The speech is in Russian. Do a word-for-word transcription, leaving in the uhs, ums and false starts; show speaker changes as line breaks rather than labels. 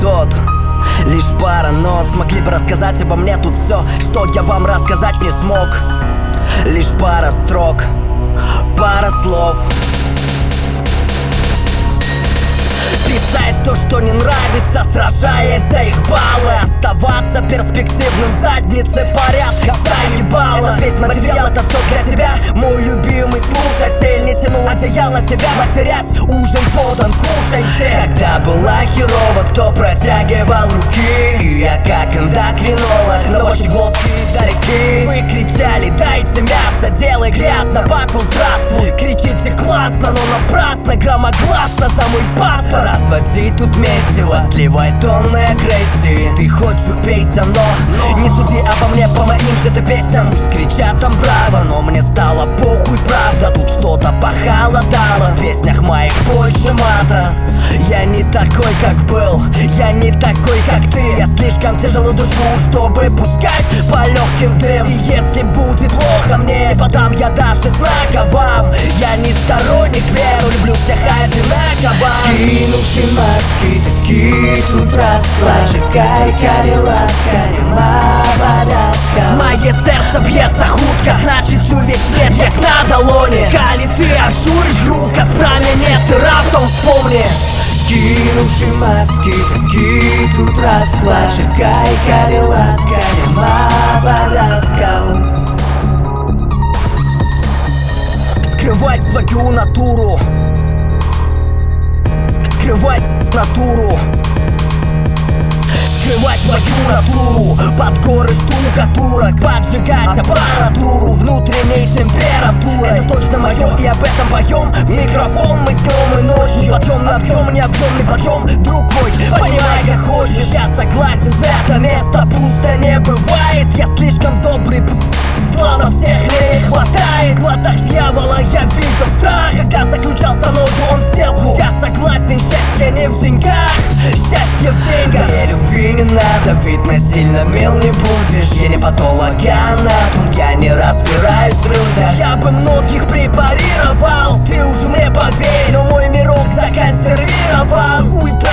тот. Лишь пара нот смогли бы рассказать обо мне тут все, что я вам рассказать не смог. Лишь пара строк, пара слов. Писать то, что не нравится, сражаясь за их баллы. Оставаться перспективным в заднице порядка заебало. Этот весь материал, это все для тебя, мой любимый слушатель. Не тянул одеяло на себя, матерясь, ужин подан, кушайте. Когда было херово, кто протягивал руки, и я как эндокринолог, но ваши глотки далеки. Вы кричали: дайте мясо, делай грязно, батл, здравствуй. Кричите классно, но напрасно, громогласно за мой паспорт. Разводи тут месиво, сливай тонны агрессии. Ты хоть убейся, но не суди обо мне по моим же ты песням. Пусть кричат там браво, но мне стало похуй, правда. Тут что-то похолодало, в песнях моих больше мата. Я не такой, как был, я не такой, как ты. Я слишком тяжело душу, чтобы пускать по легким дым. И если будет плохо мне, подам я даже знака вам. Я не сторонник веры, люблю всех одинаково.
Скинувши маски, такие тут расклад. Чекай, ласка, нема порядка.
Мое сердце бьется хутко, значит всю весь свет як на долоне. Коли ты отжуришь рук от пламя, нет, ты раптом вспомни.
Скинувши маски, такие тут расклад. Чекай, ласка, нема порядка.
Скрывать свою натуру, скрывать натуру, скрывать свою натуру под горы штукатурок, поджигать аппаратуру внутренней температуры. Это точно мое, и об этом поем в микрофон мы днем и ночью. Объем на объем, необъемный подъем, друг мой, понимай как хочешь. Я согласен, это место пусто не бывает. Я слишком добрый, зла на всех не хватает. В глазах дьявола я видел страх, когда заключал со мною он сделку. Я согласен, счастье не в деньгах, счастье в деньгах.
Моей любви не надо, ведь насильно мил не будешь. Я не патологоанатом, я не разбираюсь в людях.
Я бы многих препарировал, ты уж мне поверь, но мой мирок законсервировал. Ультра